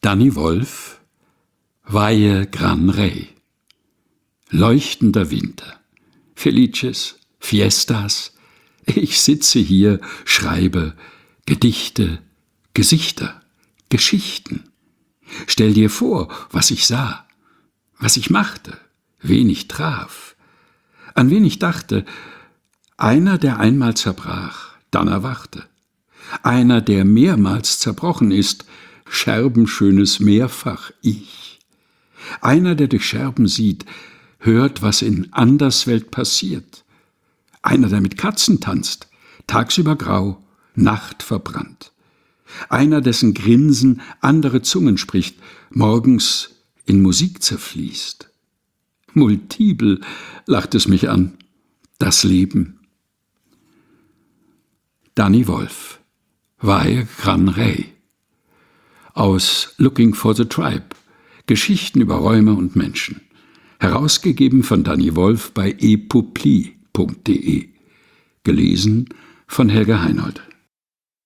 Danny Wolf, Valle Gran Rey. Leuchtender Winter, Felices, Fiestas, ich sitze hier, schreibe Gedichte, Gesichter, Geschichten. Stell dir vor, was ich sah, was ich machte, wen ich traf, an wen ich dachte, einer, der einmal zerbrach, dann erwachte, einer, der mehrmals zerbrochen ist, scherbenschönes mehrfach ich, einer, der durch Scherben sieht, hört, was in Anderswelt passiert, einer, der mit Katzen tanzt, tagsüber grau, Nacht verbrannt, einer, dessen Grinsen andere Zungen spricht, morgens in Musik zerfließt. Multibel lacht es mich an, das Leben. Danny Wolf, Valle Gran Rey. Aus Looking for the Tribe, Geschichten über Räume und Menschen. Herausgegeben von Danny Wolf bei epubli.de. Gelesen von Helga Heinold.